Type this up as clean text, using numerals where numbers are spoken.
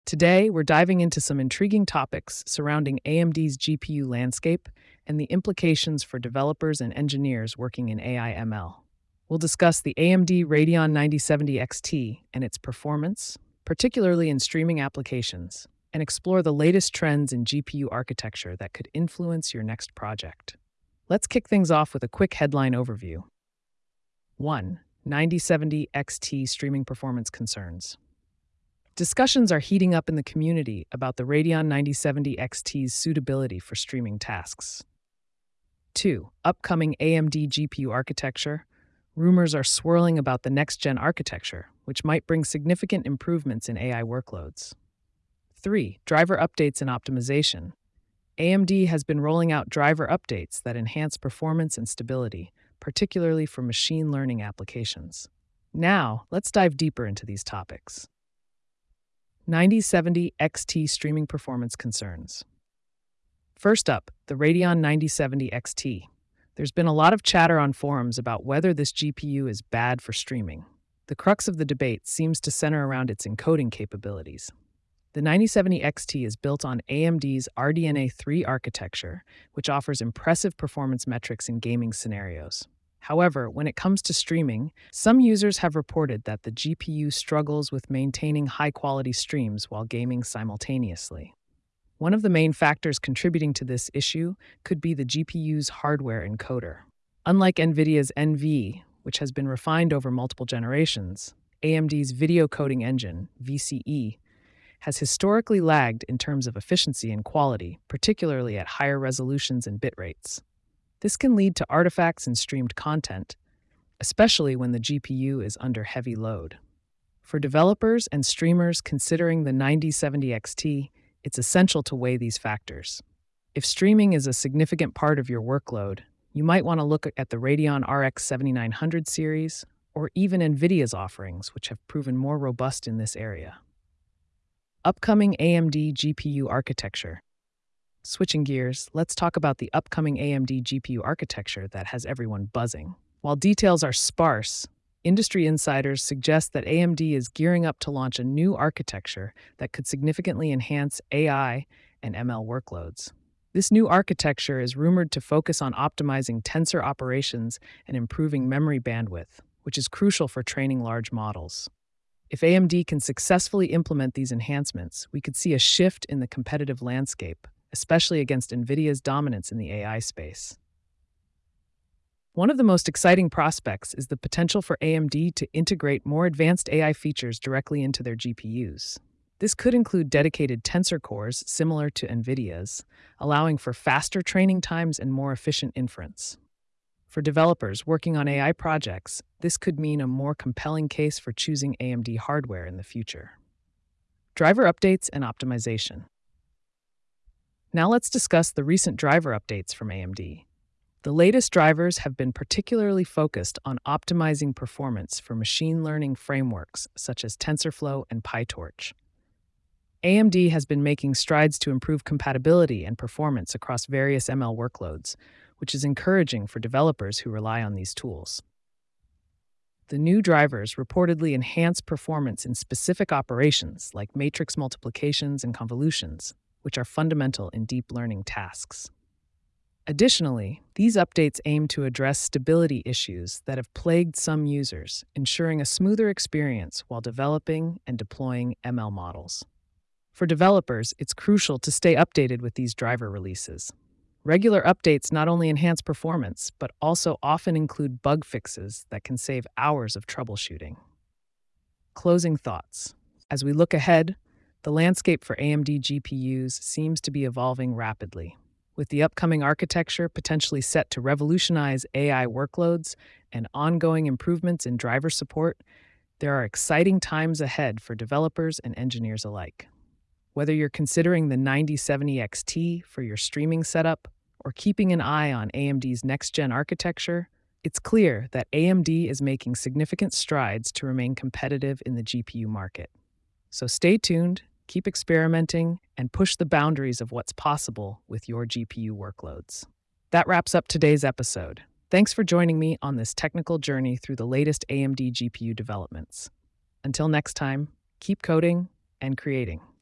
Today, we're diving into some intriguing topics surrounding AMD's GPU landscape and the implications for developers and engineers working in AI ML. We'll discuss the AMD Radeon 9070 XT and its performance, particularly in streaming applications, and explore the latest trends in GPU architecture that could influence your next project. Let's kick things off with a quick headline overview. 1. 9070 XT streaming performance concerns. Discussions are heating up in the community about the Radeon 9070 XT's suitability for streaming tasks. 2. Upcoming AMD GPU architecture. Rumors are swirling about the next-gen architecture, which might bring significant improvements in AI workloads. 3. Driver updates and optimization. AMD has been rolling out driver updates that enhance performance and stability, particularly for machine learning applications. Now, let's dive deeper into these topics. 9070 XT streaming performance concerns. First up, the Radeon 9070 XT. There's been a lot of chatter on forums about whether this GPU is bad for streaming. The crux of the debate seems to center around its encoding capabilities. The 9070 XT is built on AMD's RDNA 3 architecture, which offers impressive performance metrics in gaming scenarios. However, when it comes to streaming, some users have reported that the GPU struggles with maintaining high-quality streams while gaming simultaneously. One of the main factors contributing to this issue could be the GPU's hardware encoder. Unlike NVIDIA's NV, which has been refined over multiple generations, AMD's video coding engine, VCE, has historically lagged in terms of efficiency and quality, particularly at higher resolutions and bit rates. This can lead to artifacts in streamed content, especially when the GPU is under heavy load. For developers and streamers considering the 9070 XT, it's essential to weigh these factors. If streaming is a significant part of your workload, you might want to look at the Radeon RX 7900 series or even NVIDIA's offerings, which have proven more robust in this area. Upcoming AMD GPU architecture. Switching gears, let's talk about the upcoming AMD GPU architecture that has everyone buzzing. While details are sparse, industry insiders suggest that AMD is gearing up to launch a new architecture that could significantly enhance AI and ML workloads. This new architecture is rumored to focus on optimizing tensor operations and improving memory bandwidth, which is crucial for training large models. If AMD can successfully implement these enhancements, we could see a shift in the competitive landscape, especially against NVIDIA's dominance in the AI space. One of the most exciting prospects is the potential for AMD to integrate more advanced AI features directly into their GPUs. This could include dedicated tensor cores similar to NVIDIA's, allowing for faster training times and more efficient inference. For developers working on AI projects, this could mean a more compelling case for choosing AMD hardware in the future. Driver updates and optimization. Now let's discuss the recent driver updates from AMD. The latest drivers have been particularly focused on optimizing performance for machine learning frameworks such as TensorFlow and PyTorch. AMD has been making strides to improve compatibility and performance across various ML workloads, which is encouraging for developers who rely on these tools. The new drivers reportedly enhance performance in specific operations like matrix multiplications and convolutions, which are fundamental in deep learning tasks. Additionally, these updates aim to address stability issues that have plagued some users, ensuring a smoother experience while developing and deploying ML models. For developers, it's crucial to stay updated with these driver releases. Regular updates not only enhance performance, but also often include bug fixes that can save hours of troubleshooting. Closing thoughts. As we look ahead, the landscape for AMD GPUs seems to be evolving rapidly. With the upcoming architecture potentially set to revolutionize AI workloads and ongoing improvements in driver support, there are exciting times ahead for developers and engineers alike. Whether you're considering the 9070 XT for your streaming setup or keeping an eye on AMD's next-gen architecture, it's clear that AMD is making significant strides to remain competitive in the GPU market. So stay tuned, keep experimenting, and push the boundaries of what's possible with your GPU workloads. That wraps up today's episode. Thanks for joining me on this technical journey through the latest AMD GPU developments. Until next time, keep coding and creating.